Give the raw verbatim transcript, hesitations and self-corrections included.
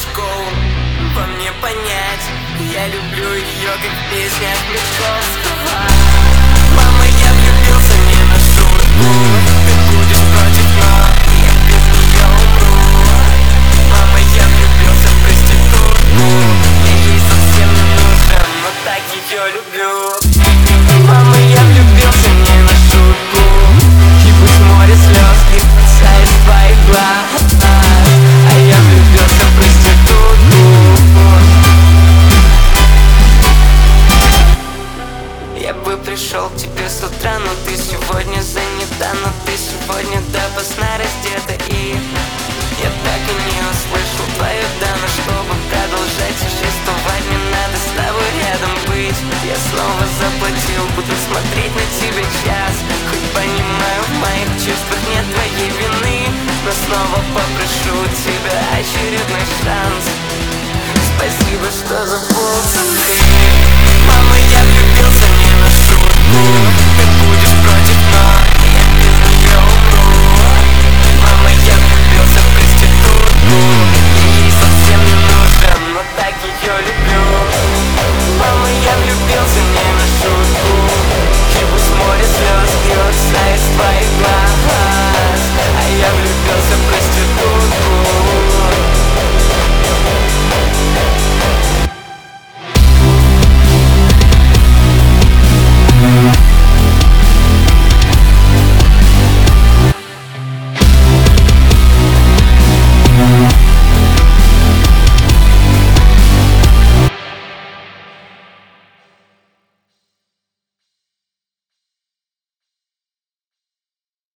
школу во мне понять. Я люблю ее, как в песнях Митковского. Мама, я влюбился не на шутку. Ты будешь против, но я без нее умру. Мама, я влюбился в проститутку. Я ей совсем не нужен, но так ее люблю. Мама, я влюбился не на шутку. И пусть море слез льется из твоих глаз, а я влюбился в проститутку. Я бы пришел к тебе с утра, но ты сегодня занята. Но ты сегодня допоздна раздета, и я так и не услышал твою да. Но чтобы продолжать существовать, мне надо с тобой рядом быть. Я снова заплатил, буду смотреть на тебя час. Хоть понимаю, в моих чувствах нет твоей вины, но снова попрошу тебя очередной шанс. Спасибо, что за